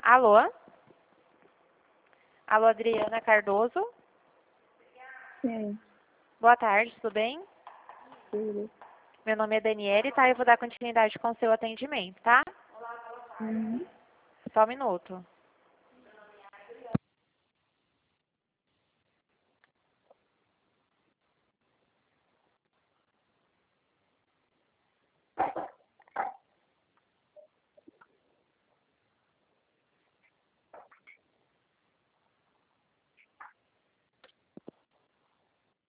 Alô? Alô, Adriana Cardoso? Sim. Boa tarde, tudo bem? Tudo. Meu nome é Daniele, tá? Eu vou dar continuidade com o seu atendimento, tá? Uhum. Só um minuto.